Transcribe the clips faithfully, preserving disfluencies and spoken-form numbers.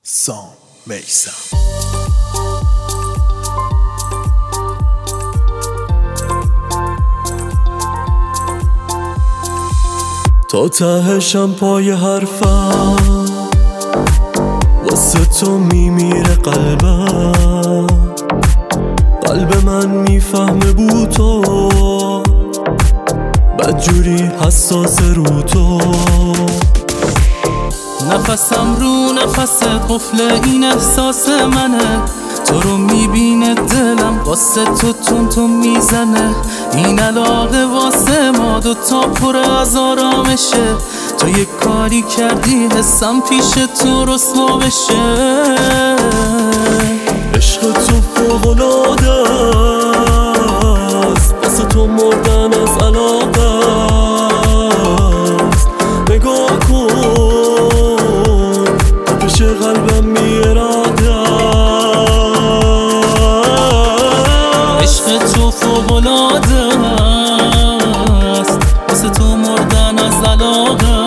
سام میثم. تا تهشم پای حرفم واسه تو میمیره قلبم، قلب من میفهمه بو تو بدجوری حساس رو تو. نفسم رو نفس قفل این احساس منه، تو رو میبینه دلم واسه تو تون تون میزنه. این علاقه واسه ما دوتا پر از آرامشه، تو یک کاری کردی حسم پیش تو رسوا بشه. عشق تو فوق‌العاده است، واسه تو مردن از علاقه است. نگاه کن تپش قلبم بی اراده است. عشق تو فوق‌العاده است، واسه تو مردن از علاقه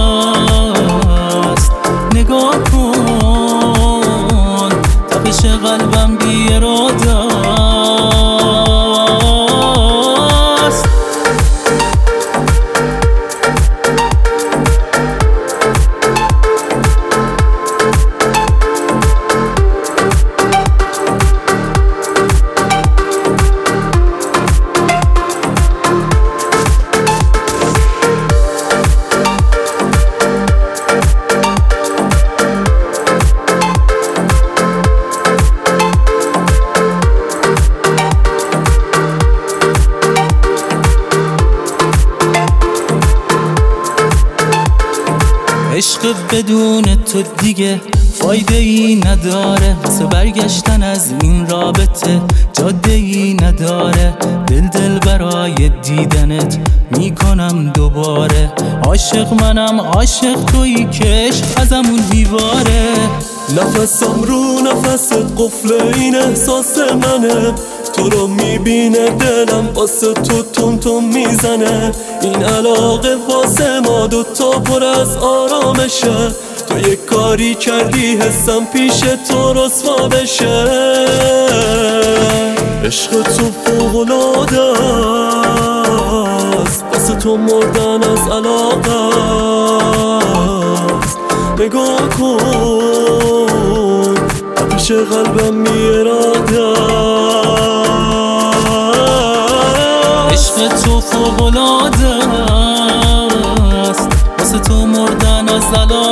است. نگاه کن تپش قلبم بی اراده است. عشق بدون تو دیگه فایده ای نداره، واسه برگشتن از این رابطه جاده ای نداره. دل دل برای دیدنت میکنم دوباره، عاشق منم عاشق تویی که عشق ازمون بیواره. نفسم رو نفس قفل این احساس منه، تو رو میبینه دلم واسه تو تون تون میزنه. این علاقه واسه ما دوتا پر از آرامشه، تو یک کاری کردی حسم پیش تو رسوا بشه. عشق تو فوق‌العاده است، واسه تو مردن از علاقه است. نگاه کن تپش قلبم بی اراده است. عشق تو فوق‌العاده است، واسه تو مردن از علاقه